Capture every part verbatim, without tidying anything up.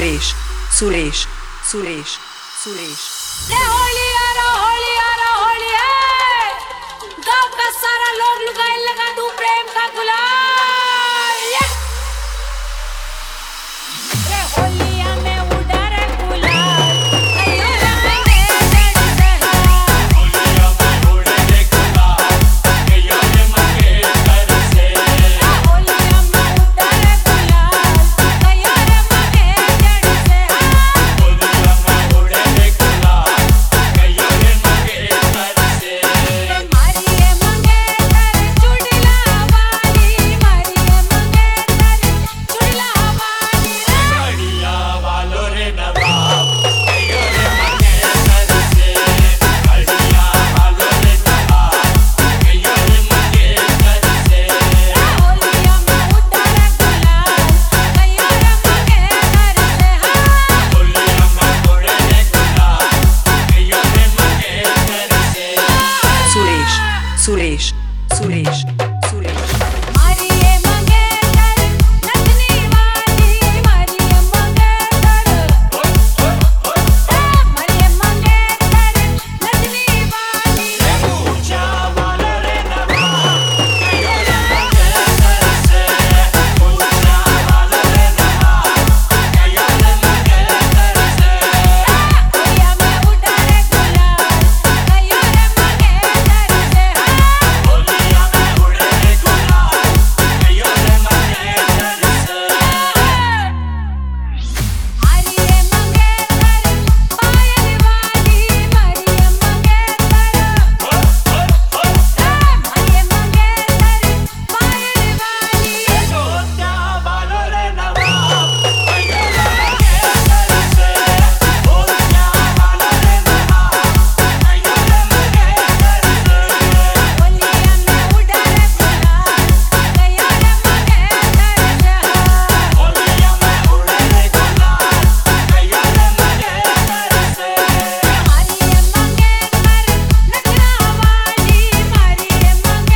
सुरेश सुरेश सुरेश सुरेश रे होली आ रहा होली आ रहा होली है गांव का सारा लोग लुगाई लगा दूं प्रेम का गुलाल रे होलिया में उड़ा रे गुलाल अयो रंगे जड़ से होलिया में उड़े रे गुलाल अयो रे मंगे घर से होलिया में उड़ा रे गुलाल अयो रे मंगे जड़ से होलिया में उड़े रे गुलाल अयो रे मंगे घर से मारिए मंगेतर चुड़ला वाली मारिए मंगेतर चुड़ला वाली बढ़िया वालो रे नवाब अयो रे मंगे घर से बढ़िया वालो रे नवाब अयो रे मंगे घर से होलिया में उड़ा रे गुलाल अयो रे मंगेतर से होलिया में उड़े रे गुलाल अयो रे मंगे घर से सुरेश सुरेश सुरेश सुरेश मारिए मंगेतर नचनी वाली मारिए मंगेतर मारिए मंगेतर नचनी वाली ऊंचा वालो रे नवाब अयो रे मंगे घर से ऊंचा वालो रे नवाब अयो रे मंगे घर से होलिया में उड़ा रे गुलाल अयो रे मंगेतर से होलिया में उड़े रे गुलाल अयो रे मंगे घर से मारिए मंगेतर पायल वाली मारिए मंगेतर मारिए मंगेतर पायल वाली ऊंचा वालो रे नवाब अयो रे मंगे घर से ऊंचा वालो रे नवाब अयो रे मंगे घर से होलिया में उड़ा रे गुलाल अयो रे मंगेतर से होलिया में उड़े रे गुलाल अयो रे मंगे घर से मारिए मंगेतर नखरा वाली मारिए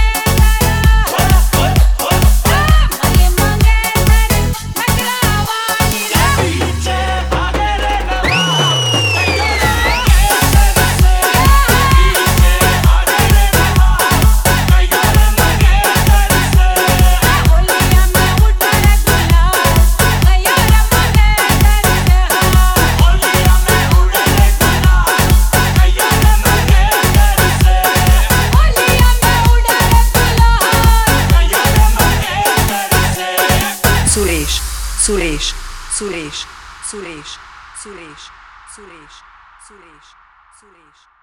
मंगेतर मारिए मंगेतर नखरा वाली पीछे भागे रे नवाब अयो रे मंगे घर से पीछे भागे रे नवाब अयो रे मंगे घर से होलिया में उड़ा रे गुलाल अयो रे मंगेतर से होलिया में उड़े रे गुलाल अयो रे मंगे घर से होलिया में उड़ा रे गुलाल अयो रे मंगे घर से सुरेश सुरेश सुरेश सुरेश सुरेश सुरेश सुरेश सुरेश